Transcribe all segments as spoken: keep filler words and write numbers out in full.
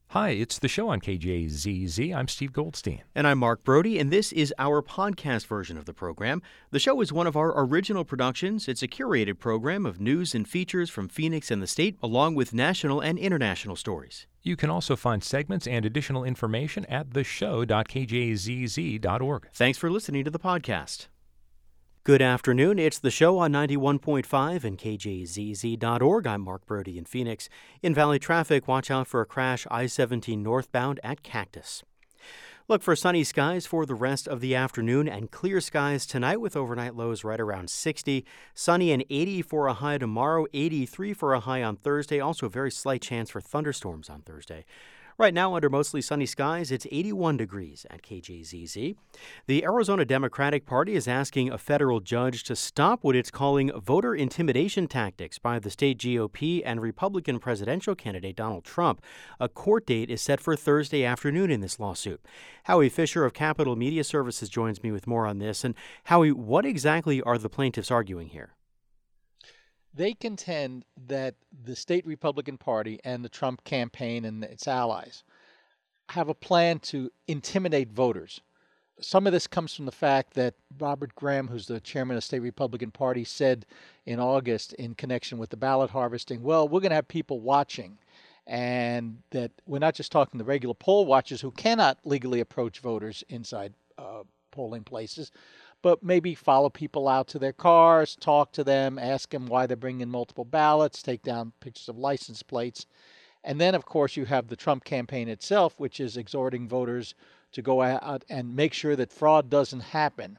Hi, it's the show on K J Z Z. I'm Steve Goldstein. And I'm Mark Brody, and this is our podcast version of the program. The show is one of our original productions. It's a curated program of news and features from Phoenix and the state, along with national and international stories. You can also find segments and additional information at the show dot k j z z dot org. Thanks for listening to the podcast. Good afternoon. It's the show on ninety-one point five and K J Z Z dot org. I'm Mark Brody in Phoenix. In Valley traffic, watch out for a crash I seventeen northbound at Cactus. Look for sunny skies for the rest of the afternoon and clear skies tonight with overnight lows right around sixty. Sunny and eighty for a high tomorrow, eighty-three for a high on Thursday. Also a very slight chance for thunderstorms on Thursday. Right now, under mostly sunny skies, it's eighty-one degrees at K J Z Z. The Arizona Democratic Party is asking a federal judge to stop what it's calling voter intimidation tactics by the state G O P and Republican presidential candidate Donald Trump. A court date is set for Thursday afternoon in this lawsuit. Howie Fisher of Capital Media Services joins me with more on this. And Howie, what exactly are the plaintiffs arguing here? They contend that the state Republican Party and the Trump campaign and its allies have a plan to intimidate voters. Some of this comes from the fact that Robert Graham, who's the chairman of the state Republican Party, said in August in connection with the ballot harvesting, well, we're going to have people watching, and that we're not just talking the regular poll watchers who cannot legally approach voters inside uh, polling places, but maybe follow people out to their cars, talk to them, ask them why they're bringing multiple ballots, take down pictures of license plates. And then, of course, you have the Trump campaign itself, which is exhorting voters to go out and make sure that fraud doesn't happen,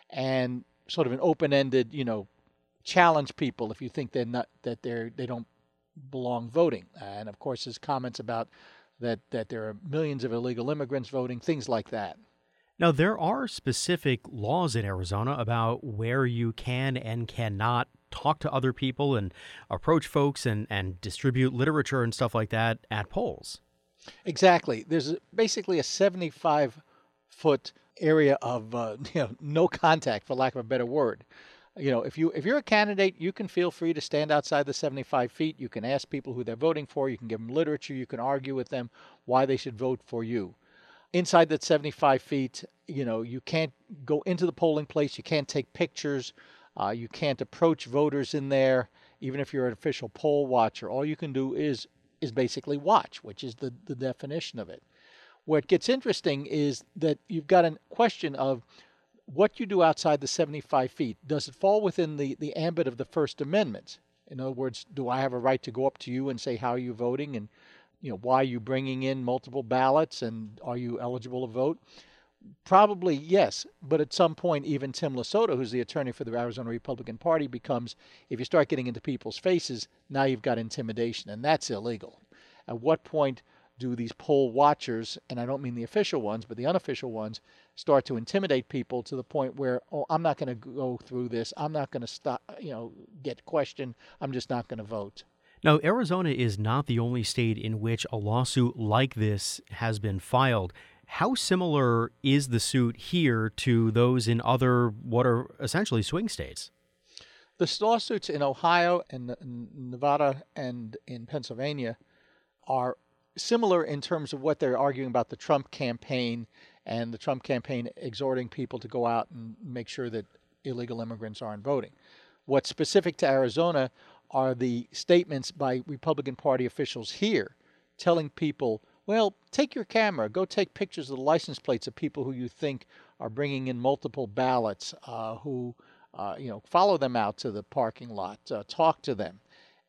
and sort of an open-ended, you know, challenge people if you think they're not, that they're they don't belong voting. And of course, his comments about that that there are millions of illegal immigrants voting, things like that. Now, there are specific laws in Arizona about where you can and cannot talk to other people and approach folks and, and distribute literature and stuff like that at polls. Exactly. There's basically a seventy-five foot area of uh, you know, no contact, for lack of a better word. You know, if you if you're a candidate, you can feel free to stand outside the seventy-five feet. You can ask people who they're voting for. You can give them literature. You can argue with them why they should vote for you. Inside that seventy-five feet, you know, you can't go into the polling place. You can't take pictures. Uh, you can't approach voters in there, even if you're an official poll watcher. All you can do is is basically watch, which is the, the definition of it. Where it gets interesting is that you've got a question of what you do outside the seventy-five feet. Does it fall within the, the ambit of the First Amendment? In other words, do I have a right to go up to you and say, how are you voting? And you know, why are you bringing in multiple ballots, and are you eligible to vote? Probably yes, but at some point, even Tim Lasota, who's the attorney for the Arizona Republican Party, becomes, if you start getting into people's faces, now you've got intimidation, and that's illegal. At what point do these poll watchers, and I don't mean the official ones, but the unofficial ones, start to intimidate people to the point where, oh, I'm not going to go through this, I'm not going to stop, you know, get questioned, I'm just not going to vote. Now, Arizona is not the only state in which a lawsuit like this has been filed. How similar is the suit here to those in other, what are essentially swing states? The lawsuits in Ohio and Nevada and in Pennsylvania are similar in terms of what they're arguing about the Trump campaign and the Trump campaign exhorting people to go out and make sure that illegal immigrants aren't voting. What's specific to Arizona are the statements by Republican Party officials here telling people, well, take your camera, go take pictures of the license plates of people who you think are bringing in multiple ballots, uh, who, uh, you know, follow them out to the parking lot, uh, talk to them.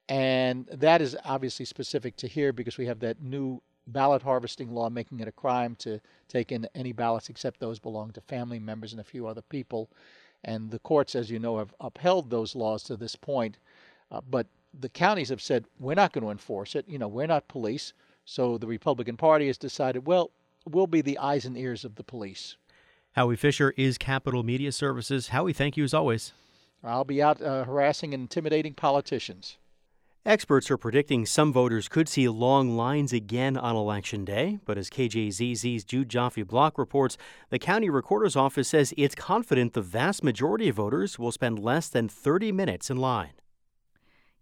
And that is obviously specific to here because we have that new ballot harvesting law making it a crime to take in any ballots except those belong to family members and a few other people. And the courts, as you know, have upheld those laws to this point. Uh, but the counties have said, we're not going to enforce it. You know, we're not police. So the Republican Party has decided, well, we'll be the eyes and ears of the police. Howie Fisher is Capital Media Services. Howie, thank you as always. I'll be out uh, harassing and intimidating politicians. Experts are predicting some voters could see long lines again on Election Day. But as K J Z Z's Jude Joffe-Block reports, the county recorder's office says it's confident the vast majority of voters will spend less than thirty minutes in line.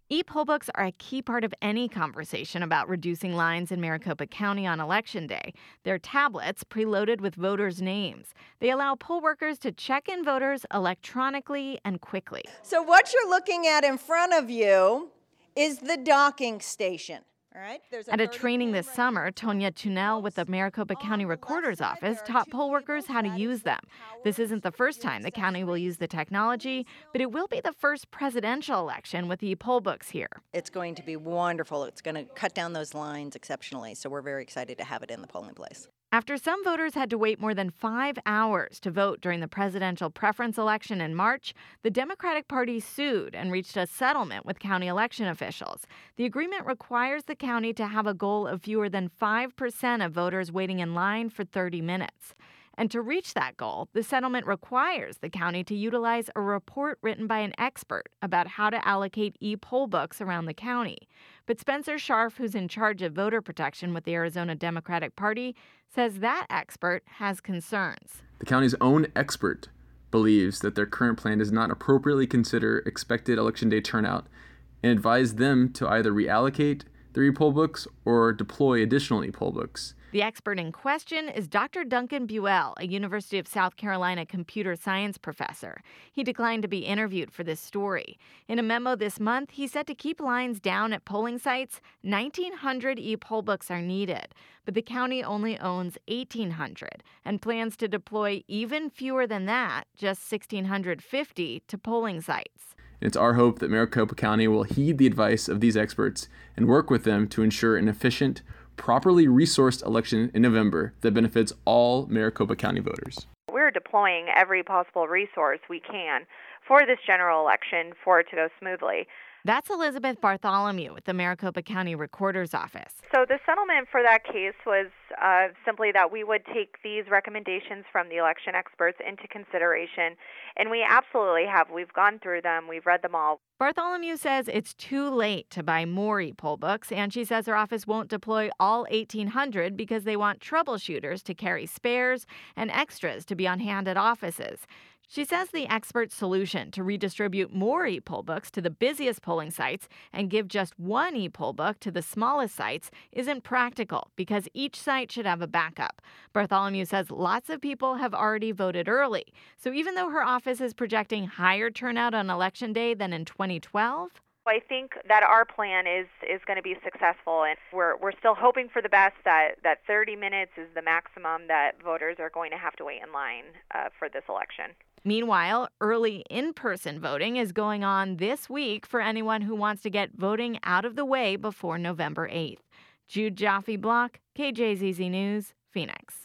E-poll books are a key part of any conversation about reducing lines in Maricopa County on Election Day. They're tablets preloaded with voters' names. They allow poll workers to check in voters electronically and quickly. So what you're looking at in front of you is the docking station. All right, there's a At a training this summer, Tonya Tunell with the Maricopa County Recorder's Office taught poll workers how to use them. This isn't the first time the county will use the technology, but it will be the first presidential election with e-poll books here. It's going to be wonderful. It's going to cut down those lines exceptionally, so we're very excited to have it in the polling place. After some voters had to wait more than five hours to vote during the presidential preference election in March, the Democratic Party sued and reached a settlement with county election officials. The agreement requires the county to have a goal of fewer than five percent of voters waiting in line for thirty minutes. And to reach that goal, the settlement requires the county to utilize a report written by an expert about how to allocate e-poll books around the county. But Spencer Scharf, who's in charge of voter protection with the Arizona Democratic Party, says that expert has concerns. The county's own expert believes that their current plan does not appropriately consider expected Election Day turnout and advised them to either reallocate their e-poll books or deploy additional e-poll books. The expert in question is Doctor Duncan Buell, a University of South Carolina computer science professor. He declined to be interviewed for this story. In a memo this month, he said to keep lines down at polling sites, nineteen hundred e-poll books are needed, but the county only owns eighteen hundred and plans to deploy even fewer than that, just one thousand six hundred fifty, to polling sites. It's our hope that Maricopa County will heed the advice of these experts and work with them to ensure an efficient, properly resourced election in November that benefits all Maricopa County voters. We're deploying every possible resource we can for this general election for it to go smoothly. That's Elizabeth Bartholomew with the Maricopa County Recorder's Office. So the settlement for that case was uh, simply that we would take these recommendations from the election experts into consideration, and we absolutely have. We've gone through them. We've read them all. Bartholomew says it's too late to buy more e-poll books, and she says her office won't deploy all eighteen hundred because they want troubleshooters to carry spares and extras to be on hand at offices. She says the expert solution to redistribute more e-poll books to the busiest polling sites and give just one e-poll book to the smallest sites isn't practical because each site should have a backup. Bartholomew says lots of people have already voted early. So even though her office is projecting higher turnout on Election Day than in twenty twelve, I think that our plan is, is going to be successful, and we're we're still hoping for the best, that, that thirty minutes is the maximum that voters are going to have to wait in line uh, for this election. Meanwhile, early in-person voting is going on this week for anyone who wants to get voting out of the way before November eighth. Jude Jaffe-Block, K J Z Z News, Phoenix.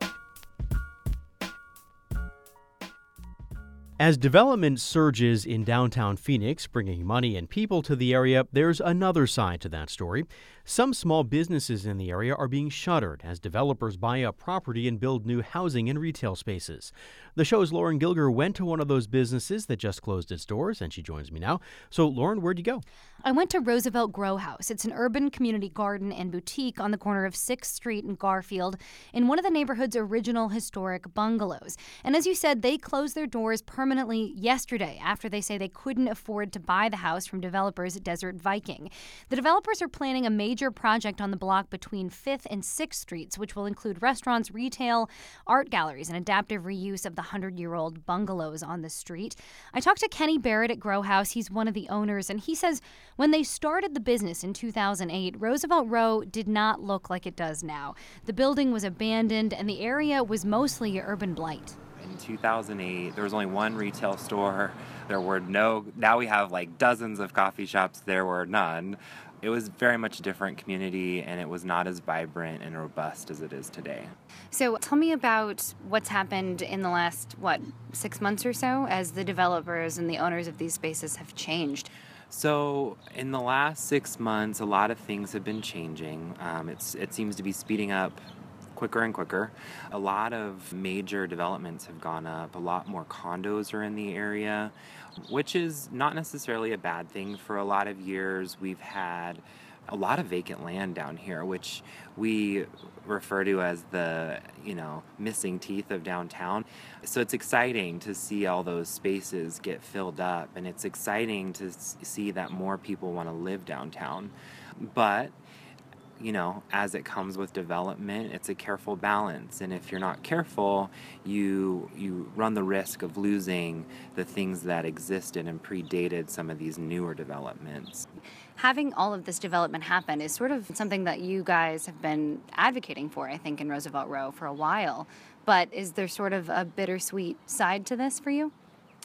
As development surges in downtown Phoenix, bringing money and people to the area, there's another side to that story. Some small businesses in the area are being shuttered as developers buy up property and build new housing and retail spaces. The show's Lauren Gilger went to one of those businesses that just closed its doors, and she joins me now. So, Lauren, where'd you go? I went to Roosevelt Grow House. It's an urban community garden and boutique on the corner of sixth street and Garfield in one of the neighborhood's original historic bungalows. And as you said, they closed their doors permanently yesterday after they say they couldn't afford to buy the house from developers at Desert Viking. The developers are planning a major project on the block between fifth and sixth streets, which will include restaurants, retail, art galleries, and adaptive reuse of the hundred-year-old bungalows on the street. I talked to Kenny Barrett at Grow House. He's one of the owners, and he says when they started the business in two thousand eight, Roosevelt Row did not look like it does now. The building was abandoned, and the area was mostly urban blight. In two thousand eight, there was only one retail store. There were no, now we have like dozens of coffee shops. There were none. It was very much a different community, and it was not as vibrant and robust as it is today. So tell me about what's happened in the last, what, six months or so as the developers and the owners of these spaces have changed. So in the last six months, a lot of things have been changing. Um, it's it seems to be speeding up quicker and quicker. A lot of major developments have gone up. A lot more condos are in the area, which is not necessarily a bad thing. For a lot of years, we've had a lot of vacant land down here, which we refer to as the, you know, missing teeth of downtown. So it's exciting to see all those spaces get filled up, and it's exciting to see that more people want to live downtown. But you know, as it comes with development, it's a careful balance. And if you're not careful, you you run the risk of losing the things that existed and predated some of these newer developments. Having all of this development happen is sort of something that you guys have been advocating for, I think, in Roosevelt Row for a while. But is there sort of a bittersweet side to this for you?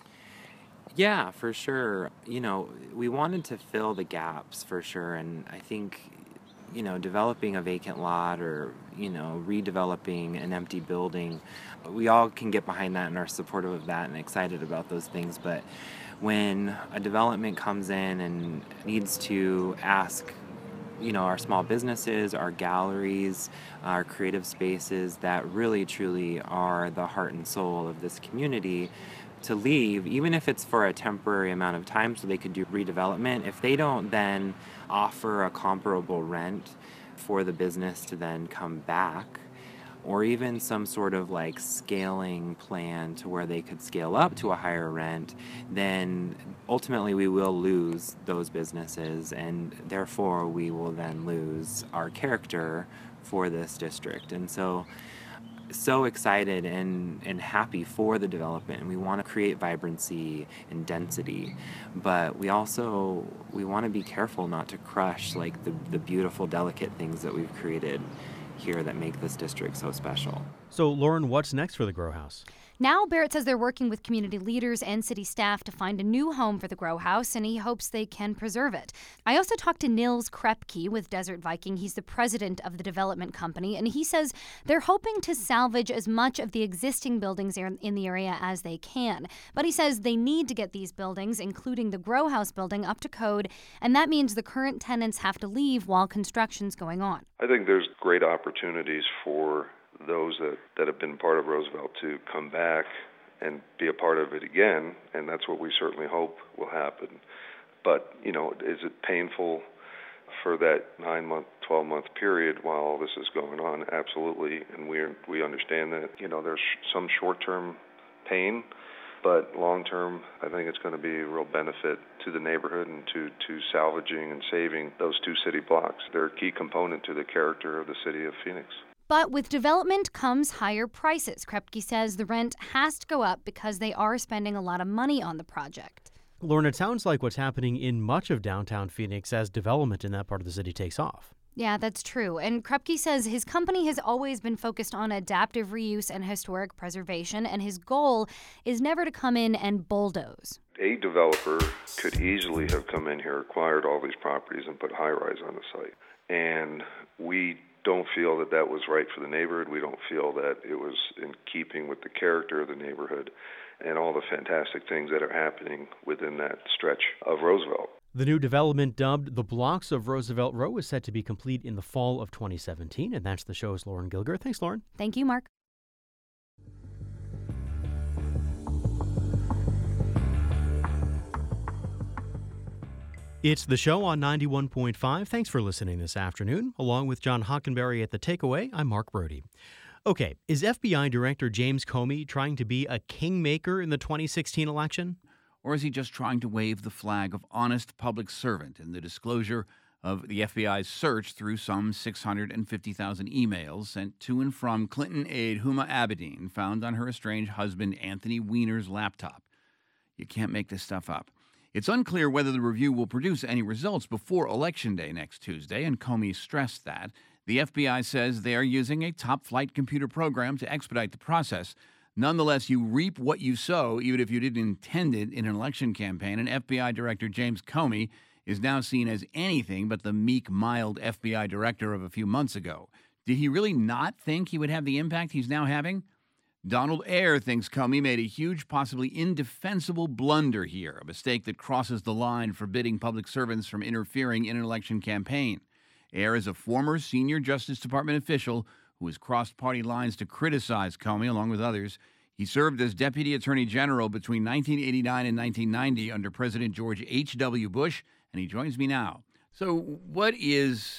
Yeah, for sure. You know, we wanted to fill the gaps for sure. And I think, you know, developing a vacant lot or, you know, redeveloping an empty building, we all can get behind that and are supportive of that and excited about those things. But when a development comes in and needs to ask, you know, our small businesses, our galleries, our creative spaces that really truly are the heart and soul of this community to leave, even if it's for a temporary amount of time so they could do redevelopment, if they don't then offer a comparable rent for the business to then come back, or even some sort of like scaling plan to where they could scale up to a higher rent, then ultimately we will lose those businesses, and therefore we will then lose our character for this district. And so so excited and, and happy for the development, and we want to create vibrancy and density, but we also we want to be careful not to crush like the, the beautiful, delicate things that we've created here that make this district so special. So, Lauren, what's next for the Grow House? Now, Barrett says they're working with community leaders and city staff to find a new home for the Grow House, and he hopes they can preserve it. I also talked to Nils Krepke with Desert Viking. He's the president of the development company, and he says they're hoping to salvage as much of the existing buildings in the area as they can. But he says they need to get these buildings, including the Grow House building, up to code, and that means the current tenants have to leave while construction's going on. I think there's great opportunities for those that, that have been part of Roosevelt to come back and be a part of it again, and that's what we certainly hope will happen. But, you know, is it painful for that nine-month, twelve-month period while all this is going on? Absolutely, and we we understand that. You know, there's some short-term pain, but long-term, I think it's going to be a real benefit to the neighborhood and to, to salvaging and saving those two city blocks. They're a key component to the character of the city of Phoenix. But with development comes higher prices. Krepke says the rent has to go up because they are spending a lot of money on the project. Lauren, it sounds like what's happening in much of downtown Phoenix as development in that part of the city takes off. Yeah, that's true. And Krepke says his company has always been focused on adaptive reuse and historic preservation, and his goal is never to come in and bulldoze. A developer could easily have come in here, acquired all these properties, and put high-rise on the site. And we don't feel that that was right for the neighborhood. We don't feel that it was in keeping with the character of the neighborhood and all the fantastic things that are happening within that stretch of Roosevelt. The new development, dubbed The Blocks of Roosevelt Row, is set to be complete in the fall of twenty seventeen. And that's the show's Lauren Gilger. Thanks, Lauren. Thank you, Mark. It's the show on ninety-one point five. Thanks for listening this afternoon. Along with John Hockenberry at The Takeaway, I'm Mark Brody. Okay, is F B I Director James Comey trying to be a kingmaker in the twenty sixteen election? Or is he just trying to wave the flag of honest public servant in the disclosure of the F B I's search through some six hundred fifty thousand emails sent to and from Clinton aide Huma Abedin, found on her estranged husband Anthony Weiner's laptop? You can't make this stuff up. It's unclear whether the review will produce any results before Election Day next Tuesday, and Comey stressed that. The F B I says they are using a top-flight computer program to expedite the process. Nonetheless, you reap what you sow, even if you didn't intend it in an election campaign, and F B I Director James Comey is now seen as anything but the meek, mild F B I director of a few months ago. Did he really not think he would have the impact he's now having? Donald Ayer thinks Comey made a huge, possibly indefensible blunder here, a mistake that crosses the line forbidding public servants from interfering in an election campaign. Ayer is a former senior Justice Department official who has crossed party lines to criticize Comey, along with others. He served as Deputy Attorney General between nineteen eighty-nine and nineteen ninety under President George H W. Bush, and he joins me now So what is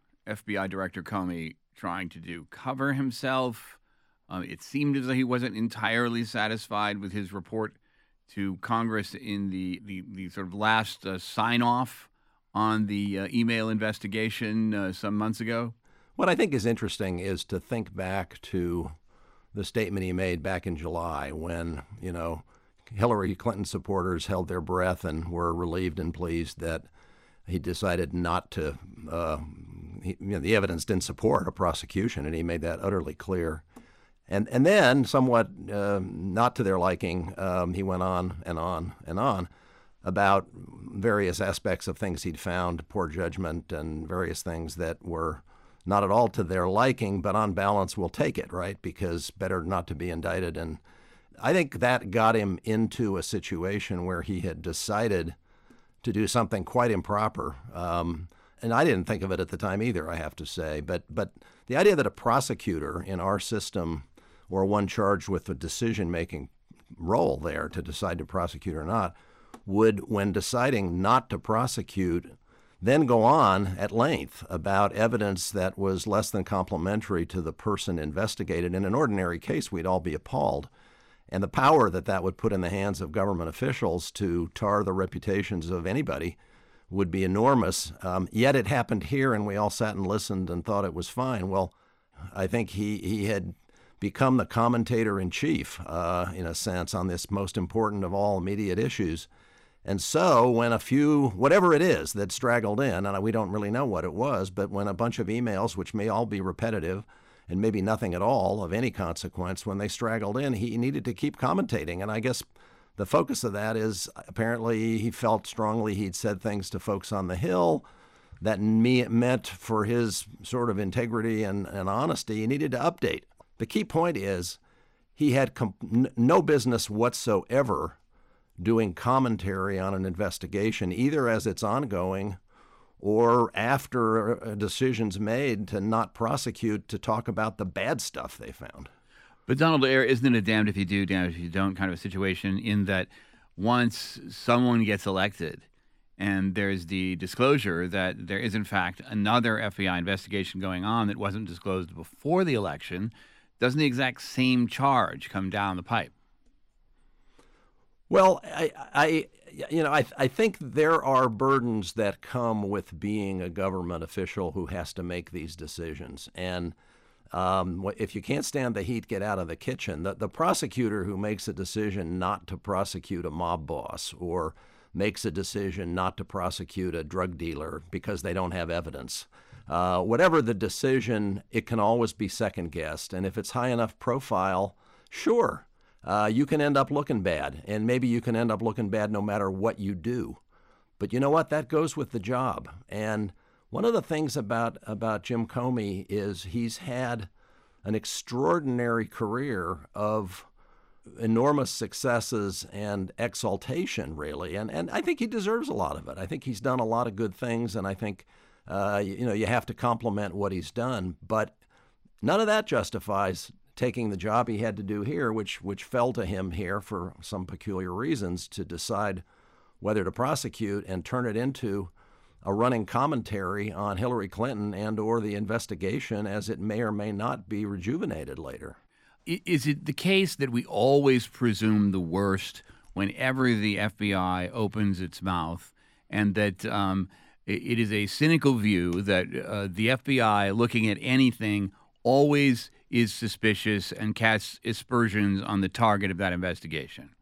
F B I Director Comey trying to do? Cover himself? Uh, it seemed as though he wasn't entirely satisfied with his report to Congress in the, the, the sort of last uh, sign-off on the uh, email investigation uh, some months ago. What I think is interesting is to think back to the statement he made back in July when, you know, Hillary Clinton supporters held their breath and were relieved and pleased that he decided not to, uh, he, you know, the evidence didn't support a prosecution, and he made that utterly clear. And and then, somewhat uh, not to their liking, um, he went on and on and on about various aspects of things he'd found, poor judgment and various things that were not at all to their liking, but on balance, we'll take it, right? Because better not to be indicted. And I think that got him into a situation where he had decided to do something quite improper. Um, and I didn't think of it at the time either, I have to say. But but the idea that a prosecutor in our system, or one charged with the decision-making role there to decide to prosecute or not, would, when deciding not to prosecute, then go on at length about evidence that was less than complimentary to the person investigated. In an ordinary case, we'd all be appalled. And the power that that would put in the hands of government officials to tar the reputations of anybody would be enormous. Um, yet it happened here, and we all sat and listened and thought it was fine. Well, I think he, he had become the commentator-in-chief, uh, in a sense, on this most important of all immediate issues. And so when a few, whatever it is that straggled in, and we don't really know what it was, but when a bunch of emails, which may all be repetitive and maybe nothing at all of any consequence, when they straggled in, he needed to keep commentating. And I guess the focus of that is apparently he felt strongly he'd said things to folks on the Hill that me, meant for his sort of integrity and, and honesty, he needed to update. The key point is he had com- n- no business whatsoever doing commentary on an investigation, either as it's ongoing or after a decision's made to not prosecute, to talk about the bad stuff they found. But Donald, isn't it a damned if you do, damned if you don't kind of a situation, in that once someone gets elected and there's the disclosure that there is, in fact, another F B I investigation going on that wasn't disclosed before the election, doesn't the exact same charge come down the pipe? Well, I, I, you know, I, I think there are burdens that come with being a government official who has to make these decisions. And um, if you can't stand the heat, get out of the kitchen. The, the prosecutor who makes a decision not to prosecute a mob boss, or makes a decision not to prosecute a drug dealer because they don't have evidence, uh, whatever the decision, it can always be second-guessed. And if it's high enough profile, sure. Uh, you can end up looking bad, and maybe you can end up looking bad no matter what you do. But you know what? That goes with the job. And one of the things about, about Jim Comey is he's had an extraordinary career of enormous successes and exaltation, really. And, and I think he deserves a lot of it. I think he's done a lot of good things, and I think, uh, you, you know, you have to compliment what he's done. But none of that justifies taking the job he had to do here, which which fell to him here for some peculiar reasons, to decide whether to prosecute and turn it into a running commentary on Hillary Clinton and or the investigation as it may or may not be rejuvenated later. Is it the case that we always presume the worst whenever the F B I opens its mouth, and that um, it is a cynical view that uh, the F B I, looking at anything, always is suspicious and casts aspersions on the target of that investigation?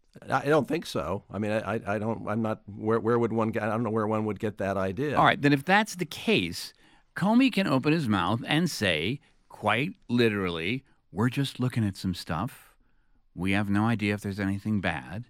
I don't think so. I mean, I, I don't. I'm not. Where, where would one get? I don't know where one would get that idea. All right, then, if that's the case, Comey can open his mouth and say, quite literally, "We're just looking at some stuff. We have no idea if there's anything bad,"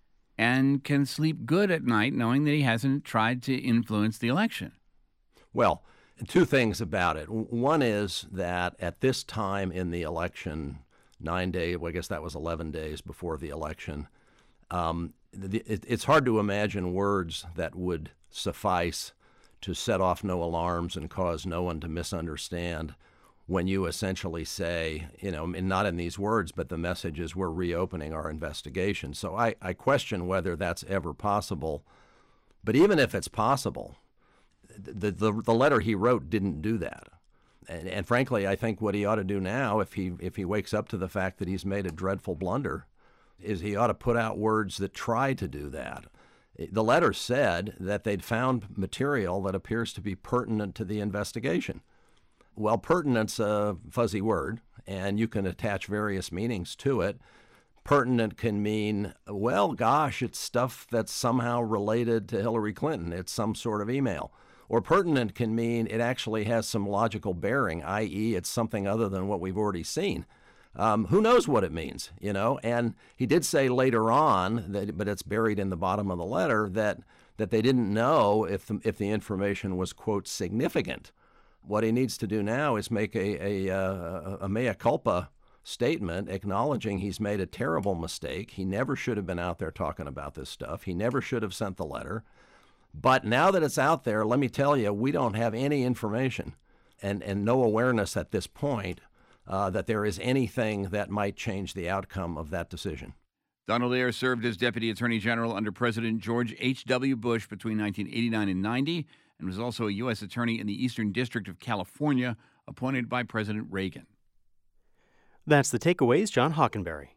and can sleep good at night knowing that he hasn't tried to influence the election. Well, two things about it. One is that at this time in the election, nine days, well, I guess that was eleven days before the election, um, the, it, it's hard to imagine words that would suffice to set off no alarms and cause no one to misunderstand when you essentially say, you know, and not in these words, but the message is we're reopening our investigation. So I, I question whether that's ever possible. But even if it's possible, the, the, the letter he wrote didn't do that. And, and frankly, I think what he ought to do now, if he if he wakes up to the fact that he's made a dreadful blunder, is he ought to put out words that try to do that. The letter said that they'd found material that appears to be pertinent to the investigation. Well, pertinent's a fuzzy word, and you can attach various meanings to it. Pertinent can mean, well, gosh, it's stuff that's somehow related to Hillary Clinton. It's some sort of email. Or pertinent can mean it actually has some logical bearing, that is it's something other than what we've already seen. Um, who knows what it means, you know? And he did say later on, that, but it's buried in the bottom of the letter, that that they didn't know if the, if the information was, quote, significant. What he needs to do now is make a, a, a, a mea culpa statement acknowledging he's made a terrible mistake. He never should have been out there talking about this stuff. He never should have sent the letter. But now that it's out there, let me tell you, we don't have any information and, and no awareness at this point uh, that there is anything that might change the outcome of that decision. Donald Ayer served as Deputy Attorney General under President George H W. Bush between nineteen eighty-nine and ninety and was also a U S Attorney in the Eastern District of California, appointed by President Reagan. That's the takeaways. John Hockenberry.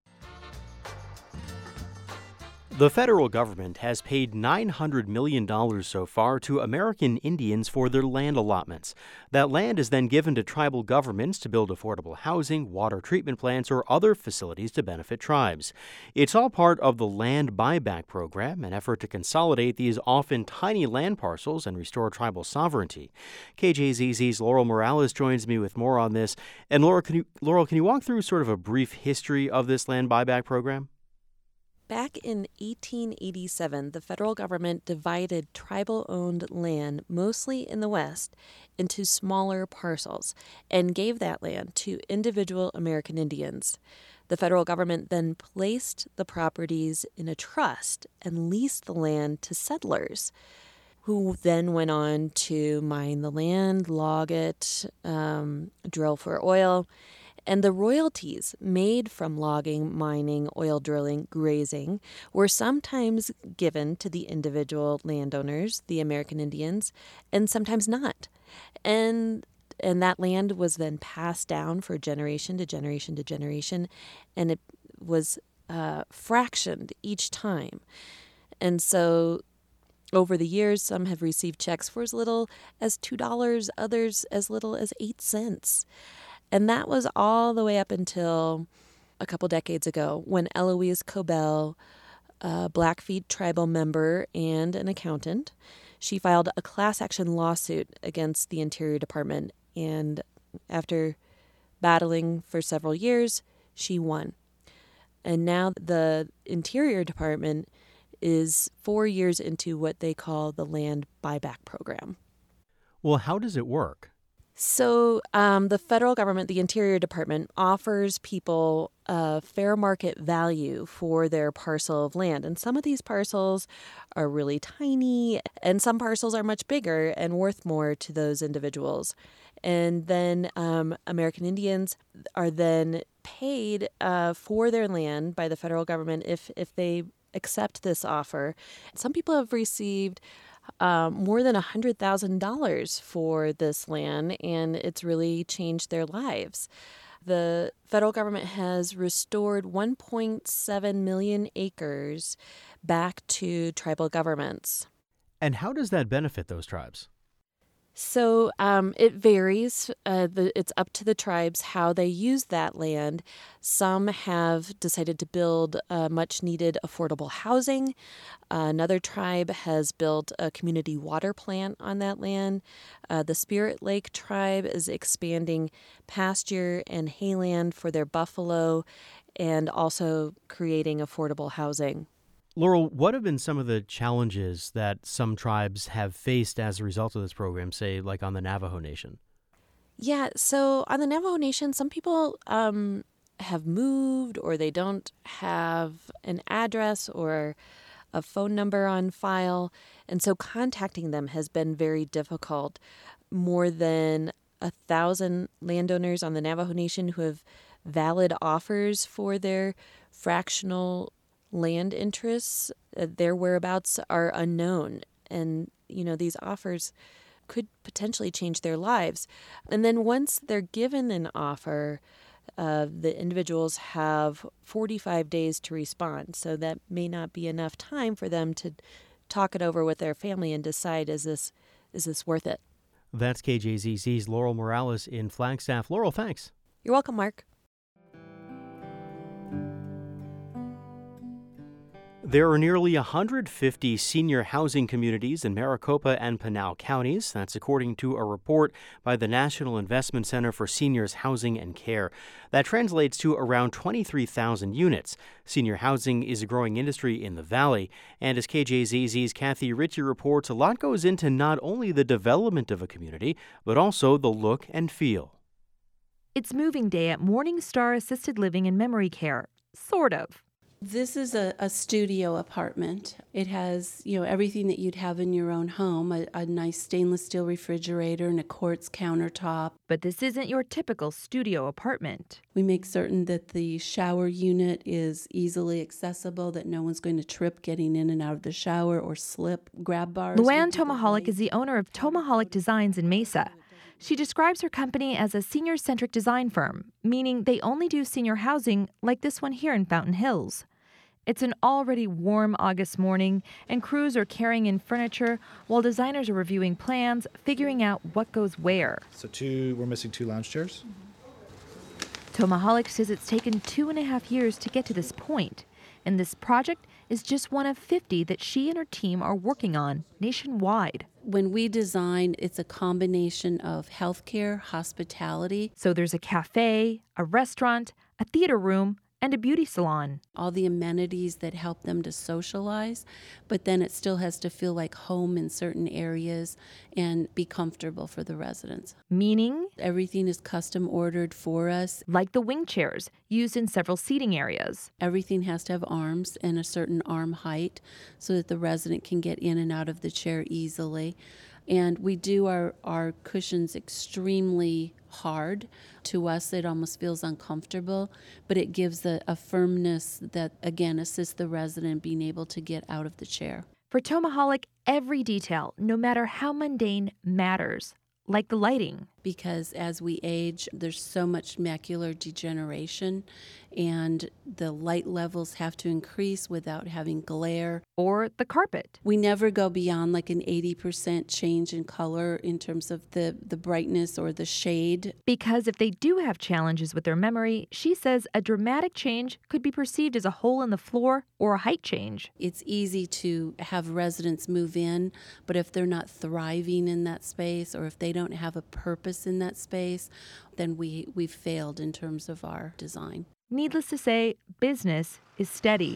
The federal government has paid nine hundred million dollars so far to American Indians for their land allotments. That land is then given to tribal governments to build affordable housing, water treatment plants, or other facilities to benefit tribes. It's all part of the Land Buyback Program, an effort to consolidate these often tiny land parcels and restore tribal sovereignty. K J Z Z's Laurel Morales joins me with more on this. And Laurel, can you, Laurel, can you walk through sort of a brief history of this Land Buyback Program? Back in eighteen eighty-seven, the federal government divided tribal-owned land, mostly in the West, into smaller parcels and gave that land to individual American Indians. The federal government then placed the properties in a trust and leased the land to settlers, who then went on to mine the land, log it, um, drill for oil. And the royalties made from logging, mining, oil drilling, grazing were sometimes given to the individual landowners, the American Indians, and sometimes not. And and that land was then passed down for generation to generation to generation, and it was uh, fractioned each time. And so over the years, some have received checks for as little as two dollars, others as little as eight cents. And that was all the way up until a couple decades ago when Eloise Cobell, a Blackfeet tribal member and an accountant, she filed a class action lawsuit against the Interior Department. And after battling for several years, she won. And now the Interior Department is four years into what they call the Land Buyback Program. Well, how does it work? So um, the federal government, the Interior Department, offers people a fair market value for their parcel of land. And some of these parcels are really tiny, and some parcels are much bigger and worth more to those individuals. And then um, American Indians are then paid uh, for their land by the federal government if, if they accept this offer. Some people have received Um, more than one hundred thousand dollars for this land, and it's really changed their lives. The federal government has restored one point seven million acres back to tribal governments. And how does that benefit those tribes? So um, it varies. Uh, the, it's up to the tribes how they use that land. Some have decided to build uh, much-needed affordable housing. Uh, another tribe has built a community water plant on that land. Uh, the Spirit Lake tribe is expanding pasture and hayland for their buffalo and also creating affordable housing. Laurel, what have been some of the challenges that some tribes have faced as a result of this program, say, like on the Navajo Nation? Yeah, so on the Navajo Nation, some people um, have moved or they don't have an address or a phone number on file, and so contacting them has been very difficult. More than a thousand landowners on the Navajo Nation who have valid offers for their fractional land interests, uh, their whereabouts are unknown. And you know, these offers could potentially change their lives. And then once they're given an offer, uh, the individuals have forty-five days to respond. So that may not be enough time for them to talk it over with their family and decide, is this is this worth it? That's K J Z Z's Laurel Morales in Flagstaff. Laurel, thanks. You're welcome, Mark. There are nearly one hundred fifty senior housing communities in Maricopa and Pinal counties. That's according to a report by the National Investment Center for Seniors Housing and Care. That translates to around twenty-three thousand units. Senior housing is a growing industry in the Valley. And as K J Z Z's Kathy Ritchie reports, a lot goes into not only the development of a community, but also the look and feel. It's moving day at Morningstar Assisted Living and Memory Care. Sort of. This is a, a studio apartment. It has, you know, everything that you'd have in your own home, a, a nice stainless steel refrigerator and a quartz countertop. But this isn't your typical studio apartment. We make certain that the shower unit is easily accessible, that no one's going to trip getting in and out of the shower or slip grab bars. Luann Tomaholic is the owner of Tomaholic Designs in Mesa. She describes her company as a senior-centric design firm, meaning they only do senior housing like this one here in Fountain Hills. It's an already warm August morning, and crews are carrying in furniture while designers are reviewing plans, figuring out what goes where. So two, we're missing two lounge chairs. Tomaholic says it's taken two and a half years to get to this point, and this project is just one of fifty that she and her team are working on nationwide. When we design, it's a combination of healthcare, hospitality. So there's a cafe, a restaurant, a theater room, and a beauty salon. All the amenities that help them to socialize, but then it still has to feel like home in certain areas and be comfortable for the residents. Meaning? Everything is custom ordered for us. Like the wing chairs, used in several seating areas. Everything has to have arms and a certain arm height so that the resident can get in and out of the chair easily. And we do our, our cushions extremely hard. To us, it almost feels uncomfortable, but it gives a, a firmness that, again, assists the resident being able to get out of the chair. For Tomaholic, every detail, no matter how mundane, matters. Like the lighting. Because as we age, there's so much macular degeneration, and the light levels have to increase without having glare. Or the carpet. We never go beyond like an eighty percent change in color in terms of the, the brightness or the shade. Because if they do have challenges with their memory, she says a dramatic change could be perceived as a hole in the floor or a height change. It's easy to have residents move in, but if they're not thriving in that space or if they don't have a purpose in that space, then we, we've failed in terms of our design. Needless to say, business is steady.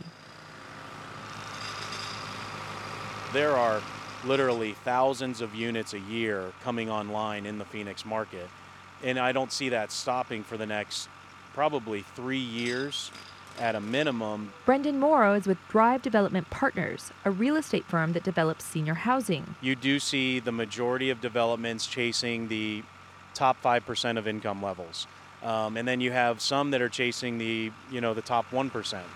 There are literally thousands of units a year coming online in the Phoenix market, and I don't see that stopping for the next probably three years at a minimum. Brendan Morrow is with Drive Development Partners, a real estate firm that develops senior housing. You do see the majority of developments chasing the top five percent of income levels. Um, and then you have some that are chasing the, you know, the top one percent.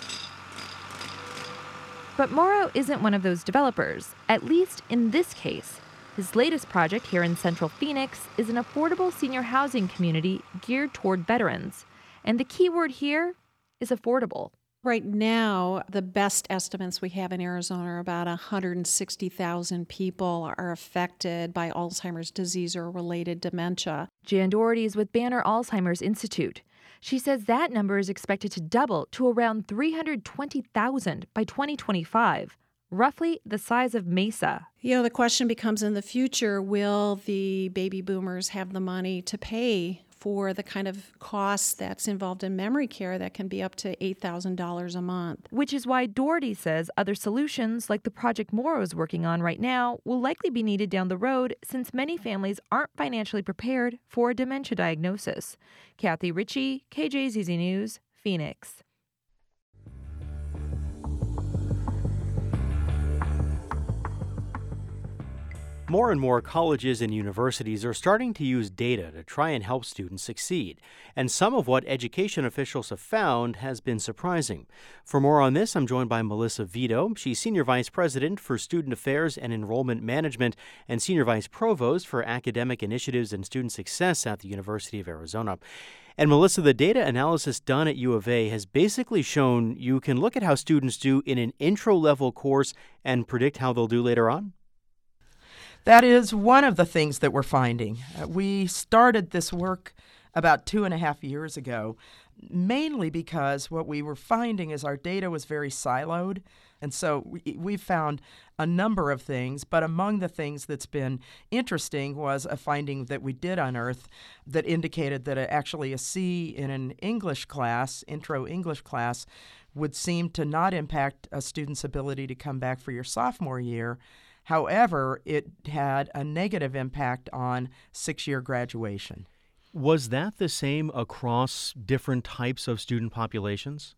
But Morrow isn't one of those developers, at least in this case. His latest project here in Central Phoenix is an affordable senior housing community geared toward veterans. And the key word here is affordable. Right now, the best estimates we have in Arizona are about one hundred sixty thousand people are affected by Alzheimer's disease or related dementia. Jan Doherty is with Banner Alzheimer's Institute. She says that number is expected to double to around three hundred twenty thousand by twenty twenty-five, roughly the size of Mesa. You know, the question becomes in the future, will the baby boomers have the money to pay for the kind of costs that's involved in memory care that can be up to eight thousand dollars a month? Which is why Doherty says other solutions like the project Morrow is working on right now will likely be needed down the road since many families aren't financially prepared for a dementia diagnosis. Kathy Ritchie, K J Z Z News, Phoenix. More and more colleges and universities are starting to use data to try and help students succeed. And some of what education officials have found has been surprising. For more on this, I'm joined by Melissa Vito. She's Senior Vice President for Student Affairs and Enrollment Management and Senior Vice Provost for Academic Initiatives and Student Success at the University of Arizona. And Melissa, the data analysis done at U of A has basically shown you can look at how students do in an intro-level course and predict how they'll do later on? That is one of the things that we're finding. Uh, we started this work about two and a half years ago, mainly because what we were finding is our data was very siloed. And so we, we found a number of things, but among the things that's been interesting was a finding that we did unearth that indicated that a, actually a C in an English class, intro English class, would seem to not impact a student's ability to come back for your sophomore year. However, it had a negative impact on six-year graduation. Was that the same across different types of student populations?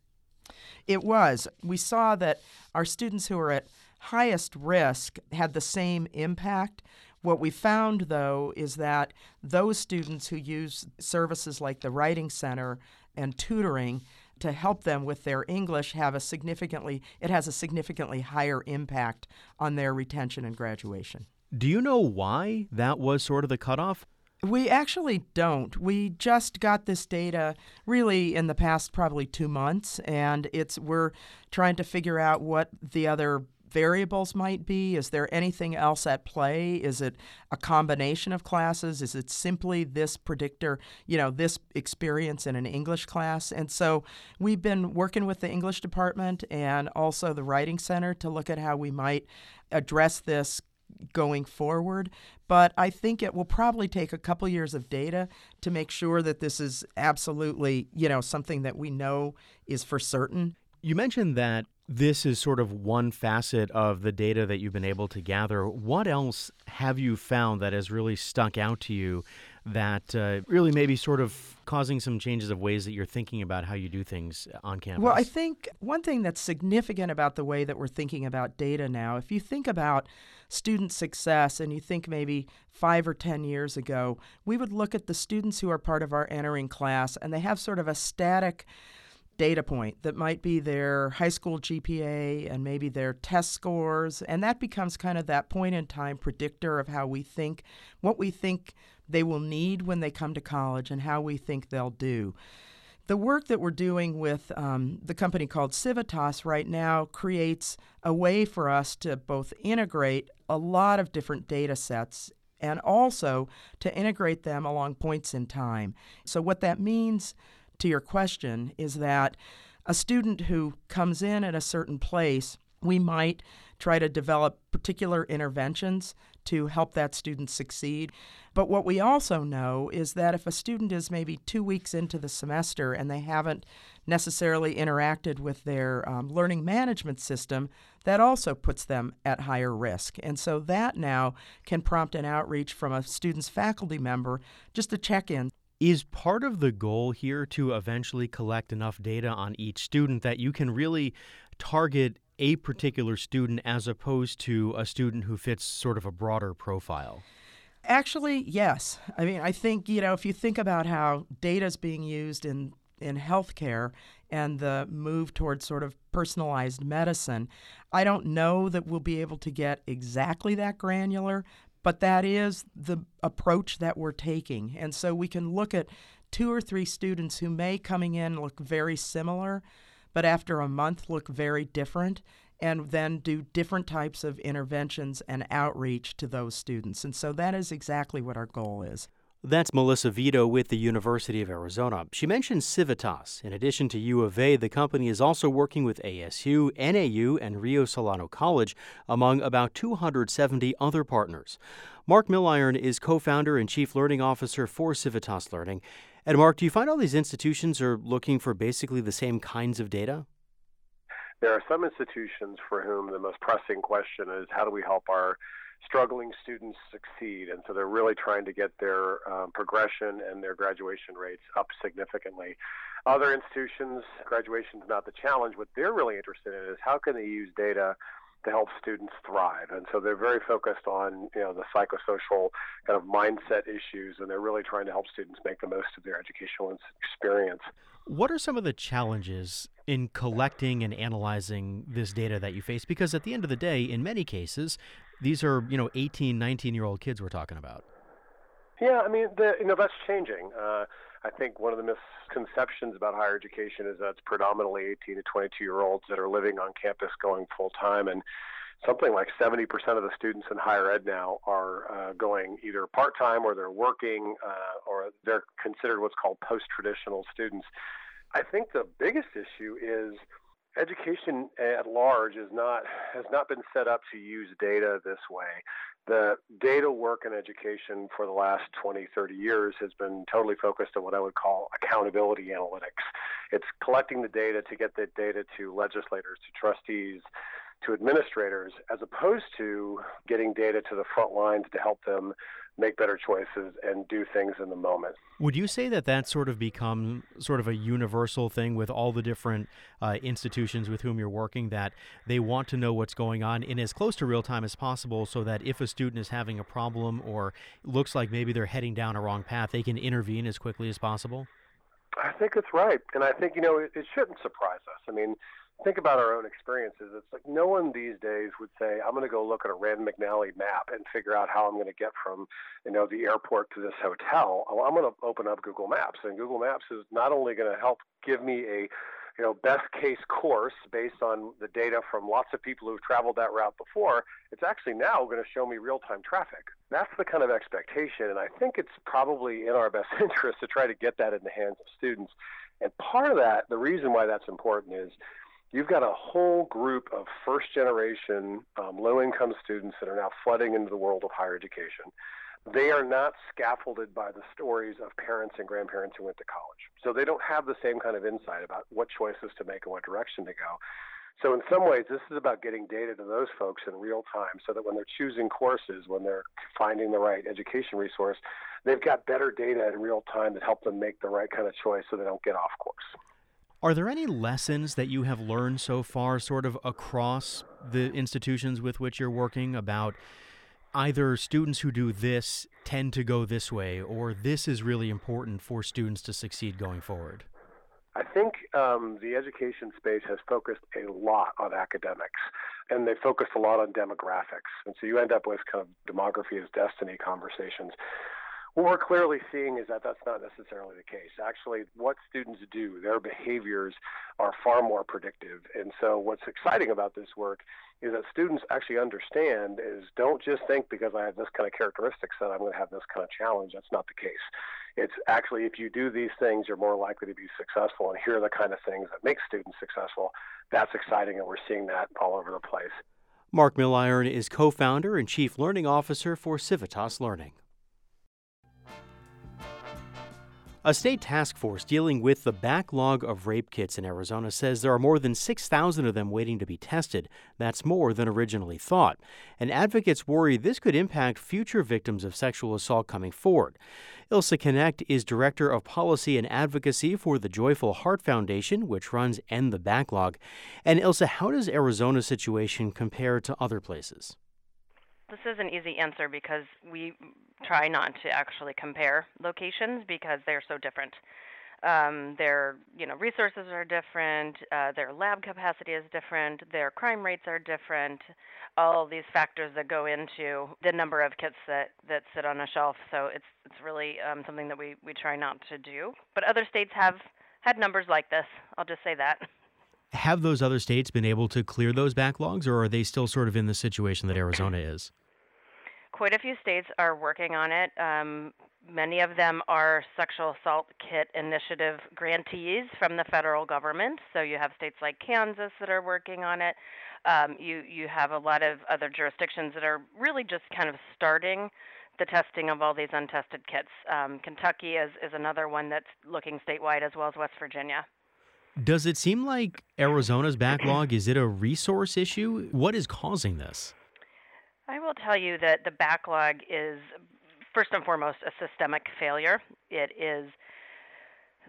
It was. We saw that our students who were at highest risk had the same impact. What we found, though, is that those students who use services like the Writing Center and tutoring to help them with their English have a significantly, it has a significantly higher impact on their retention and graduation. Do you know why that was sort of the cutoff? We actually don't. We just got this data really in the past probably two months, and it's we're trying to figure out what the other variables might be. Is there anything else at play? Is it a combination of classes? Is it simply this predictor, you know, this experience in an English class? And so we've been working with the English department and also the Writing Center to look at how we might address this going forward. But I think it will probably take a couple years of data to make sure that this is absolutely, you know, something that we know is for certain. You mentioned that this is sort of one facet of the data that you've been able to gather. What else have you found that has really stuck out to you that uh, really maybe sort of causing some changes of ways that you're thinking about how you do things on campus? Well, I think one thing that's significant about the way that we're thinking about data now, if you think about student success and you think maybe five or ten years ago, we would look at the students who are part of our entering class and they have sort of a static data point that might be their high school G P A and maybe their test scores, and that becomes kind of that point in time predictor of how we think, what we think they will need when they come to college and how we think they'll do. The work that we're doing with um, the company called Civitas right now creates a way for us to both integrate a lot of different data sets and also to integrate them along points in time. So what that means to your question is that a student who comes in at a certain place, we might try to develop particular interventions to help that student succeed. But what we also know is that if a student is maybe two weeks into the semester and they haven't necessarily interacted with their um, learning management system, that also puts them at higher risk. And so that now can prompt an outreach from a student's faculty member just to check in. Is part of the goal here to eventually collect enough data on each student that you can really target a particular student as opposed to a student who fits sort of a broader profile? Actually, yes. I mean, I think, you know, if you think about how data is being used in, in healthcare and the move towards sort of personalized medicine, I don't know that we'll be able to get exactly that granular, but that is the approach that we're taking. And so we can look at two or three students who may coming in look very similar, but after a month look very different, and then do different types of interventions and outreach to those students. And so that is exactly what our goal is. That's Melissa Vito with the University of Arizona. She mentioned Civitas. In addition to U of A, the company is also working with A S U, N A U, and Rio Solano College, among about two hundred seventy other partners. Mark Milliron is co-founder and chief learning officer for Civitas Learning. And Mark, do you find all these institutions are looking for basically the same kinds of data? There are some institutions for whom the most pressing question is how do we help our struggling students succeed, and so they're really trying to get their um, progression and their graduation rates up significantly. Other institutions, graduation is not the challenge. What they're really interested in is how can they use data to help students thrive. And so they're very focused on, you know, the psychosocial kind of mindset issues, and they're really trying to help students make the most of their educational experience. What are some of the challenges in collecting and analyzing this data that you face? Because at the end of the day, in many cases, these are, you know, eighteen, nineteen-year-old kids we're talking about. Yeah, I mean, the, you know, that's changing. Uh, I think one of the misconceptions about higher education is that it's predominantly eighteen to twenty-two-year-olds that are living on campus going full-time, and something like seventy percent of the students in higher ed now are uh, going either part-time or they're working uh, or they're considered what's called post-traditional students. I think the biggest issue is education at large is not has not been set up to use data this way. The data work in education for the last twenty, thirty years has been totally focused on what I would call accountability analytics. It's collecting the data to get the data to legislators, to trustees, to administrators, as opposed to getting data to the front lines to help them make better choices and do things in the moment. Would you say that that's sort of become sort of a universal thing with all the different uh, institutions with whom you're working, that they want to know what's going on in as close to real time as possible, so that if a student is having a problem or looks like maybe they're heading down a wrong path, they can intervene as quickly as possible? I think it's right. And I think, you know, it, it shouldn't surprise us. I mean, think about our own experiences. It's like no one these days would say, I'm going to go look at a Rand McNally map and figure out how I'm going to get from, you know, the airport to this hotel. Well, I'm going to open up Google Maps, and Google Maps is not only going to help give me a, you know, best case course based on the data from lots of people who've traveled that route before, it's actually now going to show me real-time traffic. That's the kind of expectation, and I think it's probably in our best interest to try to get that in the hands of students. And part of that, the reason why that's important is you've got a whole group of first-generation, um, low-income students that are now flooding into the world of higher education. They are not scaffolded by the stories of parents and grandparents who went to college. So they don't have the same kind of insight about what choices to make and what direction to go. So in some ways, this is about getting data to those folks in real time so that when they're choosing courses, when they're finding the right education resource, they've got better data in real time that help them make the right kind of choice so they don't get off course. Are there any lessons that you have learned so far sort of across the institutions with which you're working about either students who do this tend to go this way, or this is really important for students to succeed going forward? I think um, the education space has focused a lot on academics, and they focused a lot on demographics. And so you end up with kind of demography as destiny conversations. What we're clearly seeing is that that's not necessarily the case. Actually, what students do, their behaviors are far more predictive. And so what's exciting about this work is that students actually understand is don't just think because I have this kind of characteristics that I'm going to have this kind of challenge. That's not the case. It's actually if you do these things, you're more likely to be successful. And here are the kind of things that make students successful. That's exciting, and we're seeing that all over the place. Mark Milliron is co-founder and chief learning officer for Civitas Learning. A state task force dealing with the backlog of rape kits in Arizona says there are more than six thousand of them waiting to be tested. That's more than originally thought. And advocates worry this could impact future victims of sexual assault coming forward. Ilsa Connect is Director of Policy and Advocacy for the Joyful Heart Foundation, which runs End the Backlog. And Ilsa, how does Arizona's situation compare to other places? This is an easy answer because we try not to actually compare locations because they're so different. Um, their, you know, resources are different, uh, their lab capacity is different, their crime rates are different, all of these factors that go into the number of kits that, that sit on a shelf. So it's it's really um, something that we, we try not to do. But other states have had numbers like this. I'll just say that. Have those other states been able to clear those backlogs, or are they still sort of in the situation that Arizona is? Quite a few states are working on it. Um, many of them are sexual assault kit initiative grantees from the federal government. So you have states like Kansas that are working on it. Um, you, you have a lot of other jurisdictions that are really just kind of starting the testing of all these untested kits. Um, Kentucky is, is another one that's looking statewide, as well as West Virginia. Does it seem like Arizona's backlog, is it a resource issue? What is causing this? I will tell you that the backlog is, first and foremost, a systemic failure. It is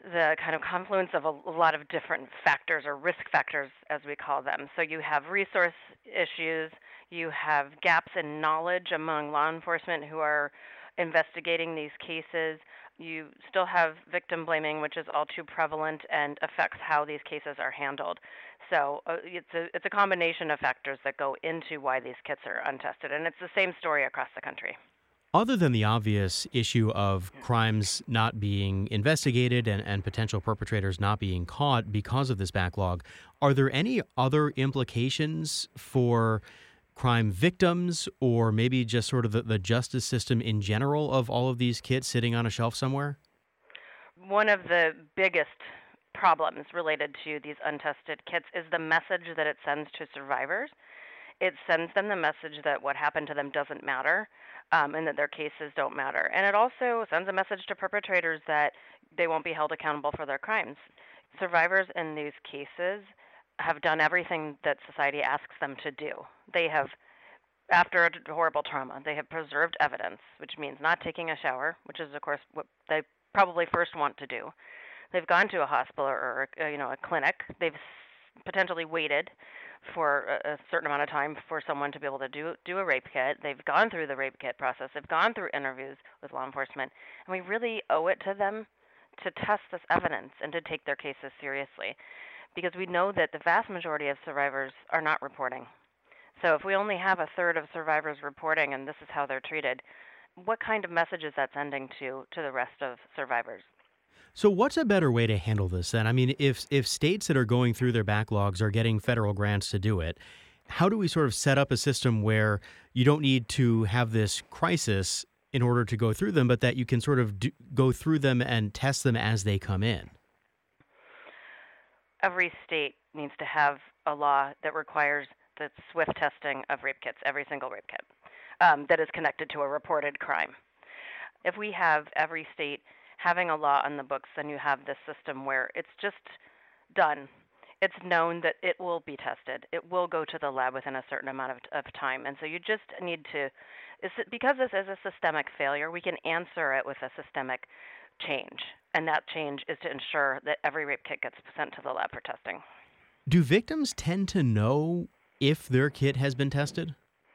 the kind of confluence of a, a lot of different factors, or risk factors as we call them. So you have resource issues, you have gaps in knowledge among law enforcement who are investigating these cases. You still have victim blaming, which is all too prevalent and affects how these cases are handled. So uh, it's a it's a combination of factors that go into why these kits are untested, and it's the same story across the country. Other than the obvious issue of crimes not being investigated and, and potential perpetrators not being caught because of this backlog, are there any other implications for crime victims, or maybe just sort of the, the justice system in general, of all of these kits sitting on a shelf somewhere? One of the biggest problems related to these untested kits is the message that it sends to survivors. It sends them the message that what happened to them doesn't matter, um, and that their cases don't matter. And it also sends a message to perpetrators that they won't be held accountable for their crimes. Survivors in these cases have done everything that society asks them to do. They have, after a horrible trauma, they have preserved evidence, which means not taking a shower, which is, of course, what they probably first want to do. They've gone to a hospital or, or you know, a clinic. They've potentially waited for a, a certain amount of time for someone to be able to do do a rape kit. They've gone through the rape kit process. They've gone through interviews with law enforcement, and we really owe it to them to test this evidence and to take their cases seriously, because we know that the vast majority of survivors are not reporting. So if we only have a third of survivors reporting and this is how they're treated, what kind of message is that sending to, to the rest of survivors? So what's a better way to handle this then? I mean, if if states that are going through their backlogs are getting federal grants to do it, how do we sort of set up a system where you don't need to have this crisis in order to go through them, but that you can sort of do, go through them and test them as they come in? Every state needs to have a law that requires the swift testing of rape kits, every single rape kit, um, that is connected to a reported crime. If we have every state having a law on the books, then you have this system where it's just done. It's known that it will be tested. It will go to the lab within a certain amount of, of time. And so you just need to, because this is a systemic failure, we can answer it with a systemic change. And that change is to ensure that every rape kit gets sent to the lab for testing. Do victims tend to know if their kit has been tested?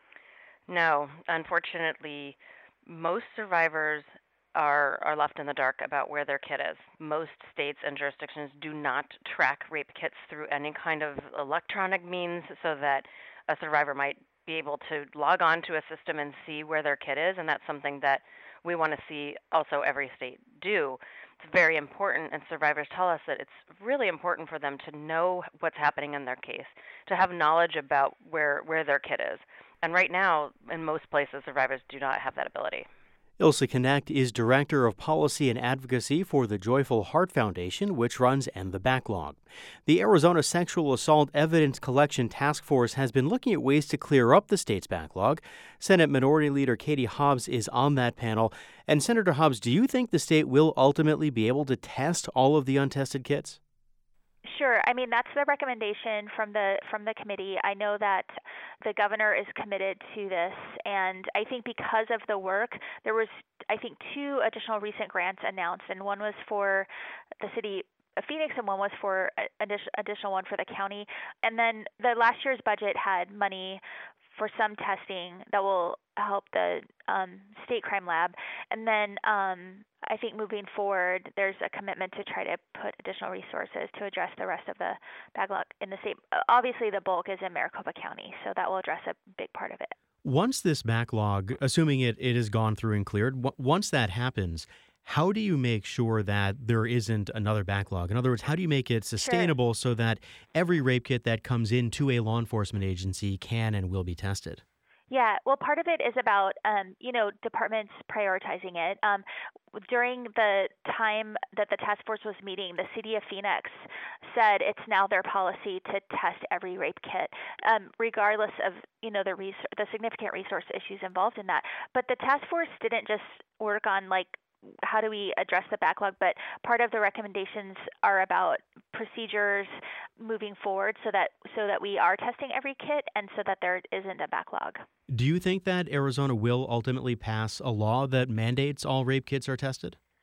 No. Unfortunately, most survivors are, are left in the dark about where their kit is. Most states and jurisdictions do not track rape kits through any kind of electronic means so that a survivor might be able to log on to a system and see where their kit is, and that's something that we want to see also every state do. It's very important, and survivors tell us that it's really important for them to know what's happening in their case, to have knowledge about where, where their kit is. And right now, in most places, survivors do not have that ability. Ilse Knecht is Director of Policy and Advocacy for the Joyful Heart Foundation, which runs End the Backlog. The Arizona Sexual Assault Evidence Collection Task Force has been looking at ways to clear up the state's backlog. Senate Minority Leader Katie Hobbs is on that panel. And Senator Hobbs, do you think the state will ultimately be able to test all of the untested kits? Sure. I mean, that's the recommendation from the from the committee. I know that the governor is committed to this, and I think because of the work, there was, I think, two additional recent grants announced, and one was for the city of Phoenix, and one was for an additional one for the county. And then the last year's budget had money for some testing that will help the um, state crime lab. And then um, I think moving forward, there's a commitment to try to put additional resources to address the rest of the backlog in the state. Obviously, the bulk is in Maricopa County, so that will address a big part of it. Once this backlog, assuming it, it has gone through and cleared, w- once that happens, how do you make sure that there isn't another backlog? In other words, how do you make it sustainable sure. so that every rape kit that comes into a law enforcement agency can and will be tested? Yeah, well, part of it is about, um, you know, departments prioritizing it. Um, during the time that the task force was meeting, the city of Phoenix said it's now their policy to test every rape kit, um, regardless of, you know, the res- the significant resource issues involved in that. But the task force didn't just work on, like, how do we address the backlog, but part of the recommendations are about procedures moving forward so that so that we are testing every kit and so that there isn't a backlog. Do you think that Arizona will ultimately pass a law that mandates all rape kits are tested?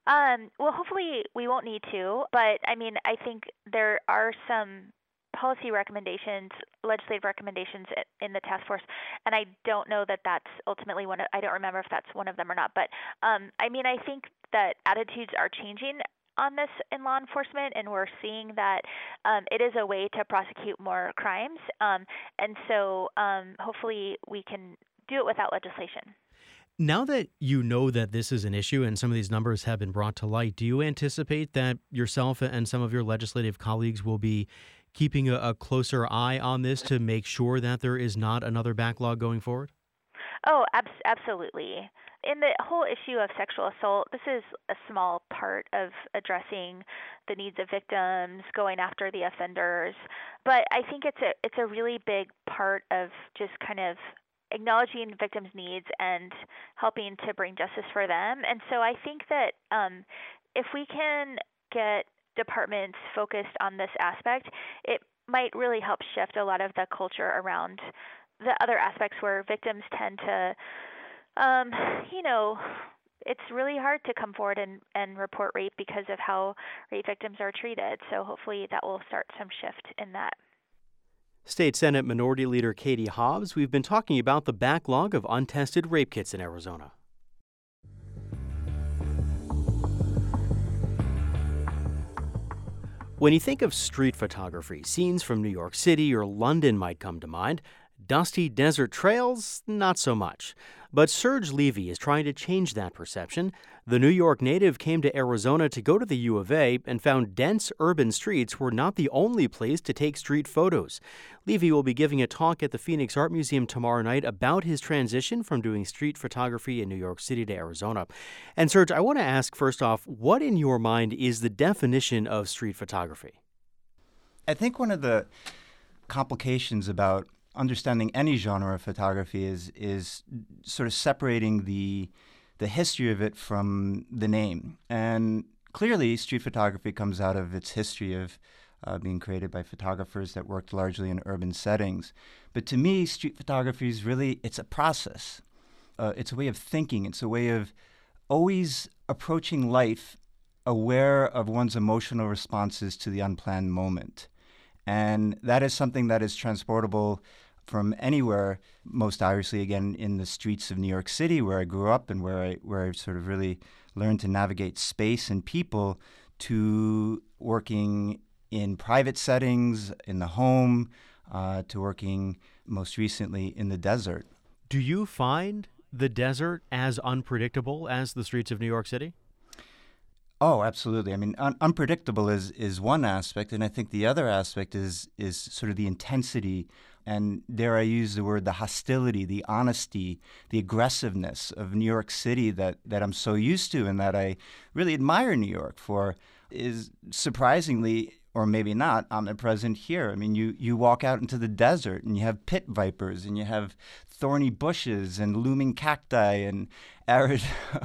Um, well, hopefully we won't need to, but I mean, I think there are some policy recommendations, legislative recommendations in the task force, and I don't know that that's ultimately one of, I don't remember if that's one of them or not, but um, I mean, I think that attitudes are changing on this in law enforcement, and we're seeing that um, it is a way to prosecute more crimes, um, and so um, hopefully we can do it without legislation. Now that you know that this is an issue and some of these numbers have been brought to light, do you anticipate that yourself and some of your legislative colleagues will be keeping a, a closer eye on this to make sure that there is not another backlog going forward? Oh, ab- absolutely. In the whole issue of sexual assault, this is a small part of addressing the needs of victims, going after the offenders, but I think it's a it's a really big part of just kind of acknowledging victims' needs and helping to bring justice for them. And so I think that um, if we can get departments focused on this aspect, it might really help shift a lot of the culture around the other aspects where victims tend to, um, you know, it's really hard to come forward and, and report rape because of how rape victims are treated. So hopefully that will start some shift in that. State Senate Minority Leader Katie Hobbs, we've been talking about the backlog of untested rape kits in Arizona. When you think of street photography, scenes from New York City or London might come to mind. Dusty desert trails, not so much. But Serge Levy is trying to change that perception. The New York native came to Arizona to go to the U of A and found dense urban streets were not the only place to take street photos. Levy will be giving a talk at the Phoenix Art Museum tomorrow night about his transition from doing street photography in New York City to Arizona. And Serge, I want to ask first off, what in your mind is the definition of street photography? I think one of the complications about understanding any genre of photography is is sort of separating the the history of it from the name. And clearly, street photography comes out of its history of uh, being created by photographers that worked largely in urban settings. But to me, street photography is really, it's a process. Uh, it's a way of thinking. It's a way of always approaching life aware of one's emotional responses to the unplanned moment. And that is something that is transportable from anywhere, most obviously, again, in the streets of New York City, where I grew up and where I where I sort of really learned to navigate space and people, to working in private settings, in the home, uh, to working most recently in the desert. Do you find the desert as unpredictable as the streets of New York City? Oh, absolutely. I mean, un- unpredictable is is one aspect, and I think the other aspect is is sort of the intensity, and dare I use the word, the hostility, the honesty, the aggressiveness of New York City that, that I'm so used to and that I really admire New York for, is surprisingly, or maybe not, omnipresent here. I mean, you, you walk out into the desert and you have pit vipers and you have thorny bushes and looming cacti and arid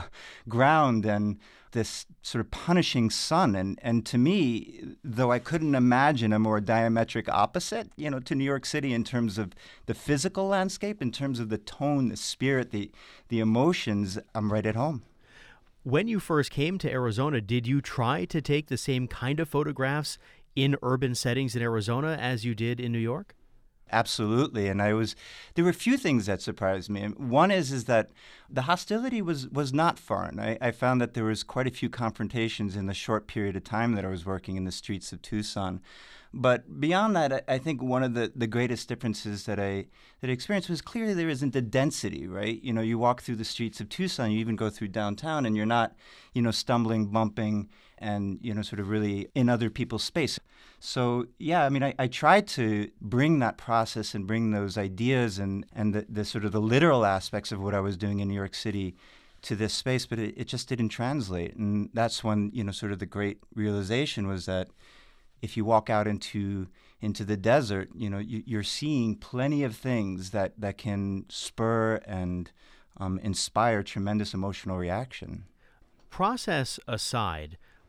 ground and this sort of punishing sun. And, and to me, though I couldn't imagine a more diametric opposite, you know, to New York City in terms of the physical landscape, in terms of the tone, the spirit, the, the emotions, I'm right at home. When you first came to Arizona, did you try to take the same kind of photographs in urban settings in Arizona as you did in New York? Absolutely, and I was. There were a few things that surprised me. One is is that the hostility was was not foreign. I, I found that there was quite a few confrontations in the short period of time that I was working in the streets of Tucson. But beyond that, I, I think one of the, the greatest differences that I that I experienced was clearly there isn't the density, right? You know, you walk through the streets of Tucson, you even go through downtown, and you're not, you know, stumbling, bumping, and, you know, sort of really in other people's space. So, yeah, I mean, I, I tried to bring that process and bring those ideas and, and the, the sort of the literal aspects of what I was doing in New York City to this space, but it, it just didn't translate. And that's when, you know, sort of the great realization was that if you walk out into into the desert, you know, you, you're seeing plenty of things that, that can spur and um, inspire tremendous emotional reaction. Process aside,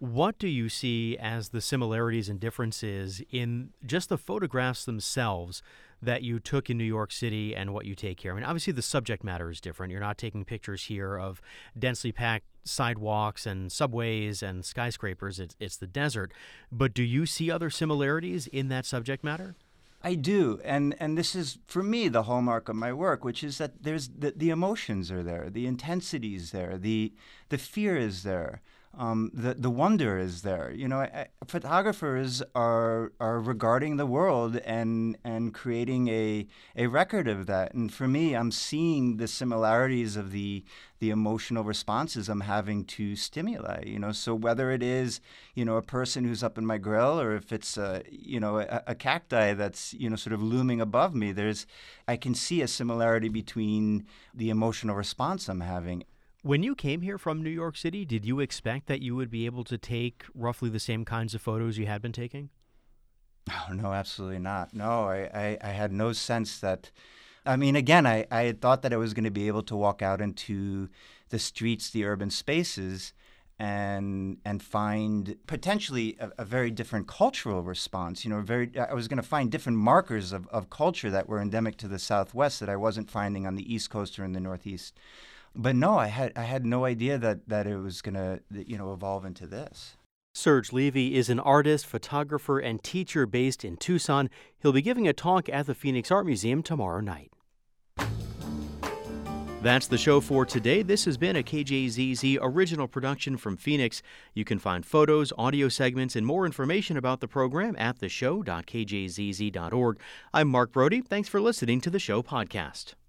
What do you see as the similarities and differences in just the photographs themselves that you took in New York City and what you take here? I mean, obviously the subject matter is different. You're not taking pictures here of densely packed sidewalks and subways and skyscrapers. It's, it's the desert. But do you see other similarities in that subject matter? I do, and and this is for me the hallmark of my work, which is that there's the, the emotions are there, the intensity is there, the the fear is there, um, the the wonder is there. You know, I, photographers are are regarding the world and and creating a a record of that. And for me, I'm seeing the similarities of the the emotional responses I'm having to stimuli. You know, so whether it is, you know, a person who's up in my grill, or if it's a, you know, a, a cacti that's, you know, sort of looming above me, there's, I can see a similarity between the emotional response I'm having. When you came here from New York City, did you expect that you would be able to take roughly the same kinds of photos you had been taking? Oh, no, absolutely not. No, I, I, I had no sense that, I mean, again, I, I had thought that I was going to be able to walk out into the streets, the urban spaces, and and find potentially a, a very different cultural response. You know, very. I was going to find different markers of, of culture that were endemic to the Southwest that I wasn't finding on the East Coast or in the Northeast. But no, I had I had no idea that that it was going to, you know, evolve into this. Serge Levy is an artist, photographer, and teacher based in Tucson. He'll be giving a talk at the Phoenix Art Museum tomorrow night. That's the show for today. This has been a K J Z Z original production from Phoenix. You can find photos, audio segments, and more information about the program at the show dot k j z z dot org. I'm Mark Brody. Thanks for listening to the show podcast.